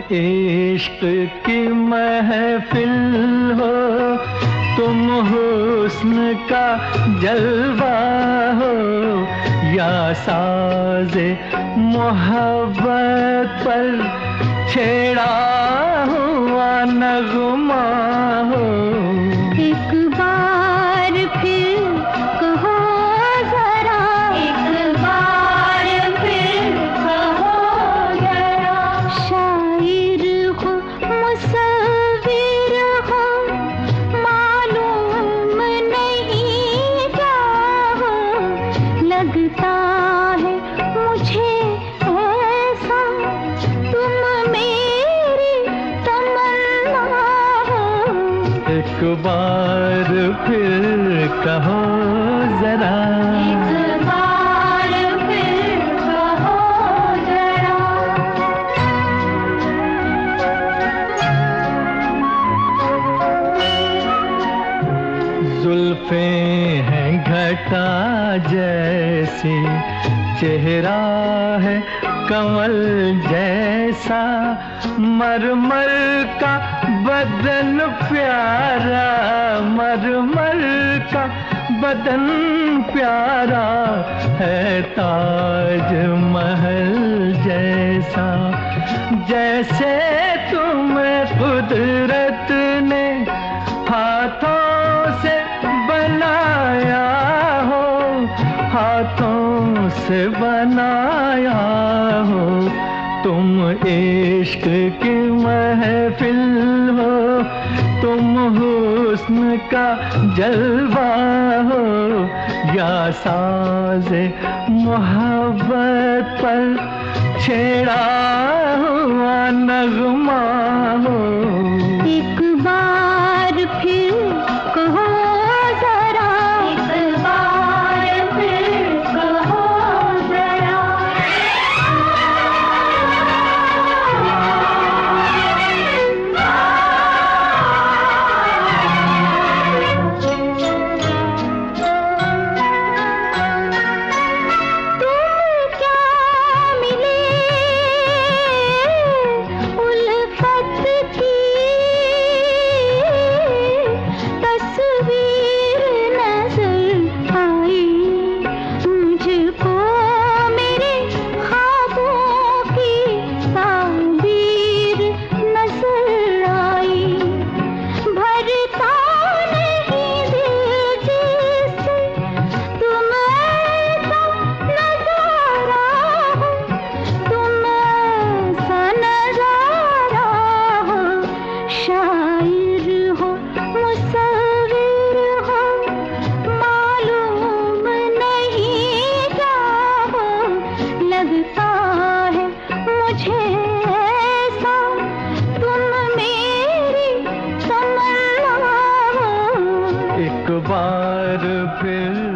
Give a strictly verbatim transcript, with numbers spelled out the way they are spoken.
इश्क की महफिल हो, तुम हुस्न का जलवा हो, या साज़े मोहब्बत पर छेड़ा हुआ नगमा हो। एक बार फिर कहो जरा, एक बार फिर कहो जरा। शायर हो मुसव्विर हो, मालूम नहीं क्या हो। लगता है मुझे ऐसा तुम मेरी तमन्ना हो। एक बार फिर कहो जरा, एक बार फिर कहो जरा। जुल्फे हैं घटा जैसी, चेहरा है कमल जैसा, मरमर का बदन प्यारा, मरमर का बदन प्यारा है, ताज महल जैसा। जैसे तुम्हें कुदरत ने हाथों से बनाया हो, हाथों से बनाया हो। तुम इश्क की महफिल हो, तुम हुस्न का जलवा हो, या साज़े मोहब्बत पर छेड़ा हुआ नगमा हो। एक बार फिर कहो जरा, एक बार फिर कहो जरा। तुम क्या मिले उल्फत की तस्वीर नजर आई मुझको, मेरे ख्वाबों की ताबीर नजर आई। भरता नहीं दिल जिससे तुम ऐसा नजारा हो, तुम ऐसा नजारा हो। शायर हो मुसव्विर हो, मालूम नहीं क्या हो। लगता है मुझे ऐसा तुम मेरी तमन्ना हो। एक बार फिर